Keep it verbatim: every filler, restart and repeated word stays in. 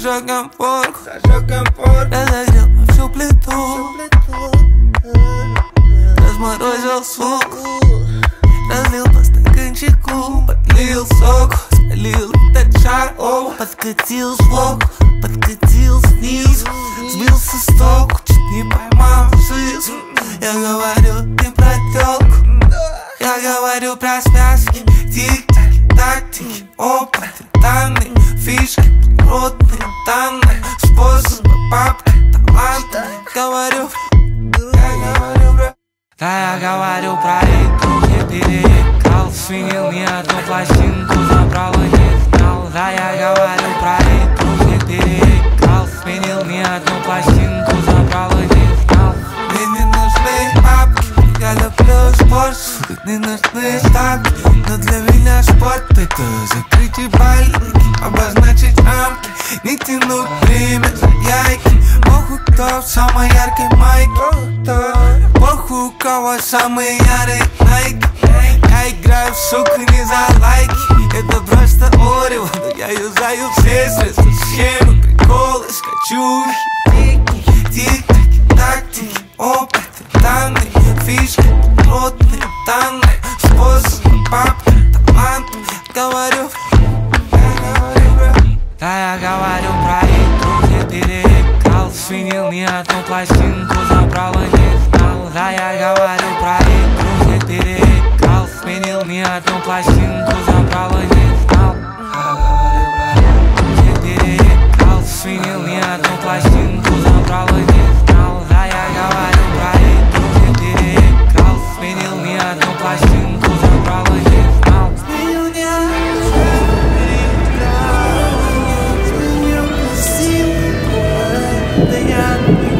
Зажегаем форку, разогрел во всю плиту, разморозил суку, разлил по стаканчику, подлил соку, спалил тачар, подкатил сбоку, подкатил снизу, сбился с толку, чуть не поймал шизу. Я говорю, ты про тёлку, я говорю про связки, тик-таки, тактики, опыт, данные, фишки, плотные данные, способы, папки, таланты. Говорю, я говорю про... Да, я говорю про игру, я переиграл, свинил ни одну пластинку, забрал и не знал. Да, я говорю про игру, я переиграл, сменил ни одну пластинку, забрал и не знал. Мне не нужны бабки, я люблю спорт, не нужны ставки, но для меня спорт это закрытие больники, обозначить рамки, не тянуть время за яйки. Похуй, кто в самой яркой майке, похуй, у кого самые ярые найки. Я играю, сука, не за лайки, это просто орево, но я юзаю все средства, схемы, приколы, скачухи, тик-таки, тактики, опыт, данные, фишки, плотные данные, способы, папки, таланты. Говорю, я говорю про... Да, я говорю про игру, я переиграл, свинил ни одну пластинку, забрал и не знал. Да, я говорю про игру, я переиграл, сменил ни одну пластинку, забрал и не знал. Я переиграл, свинил ни одну пластинку, забрал и не знал. Да, я говорю про игру, я переиграл, сменил ни одну пластинку, забрал и не знал. Сменил ни одну пластинку, сменил пластинку, да я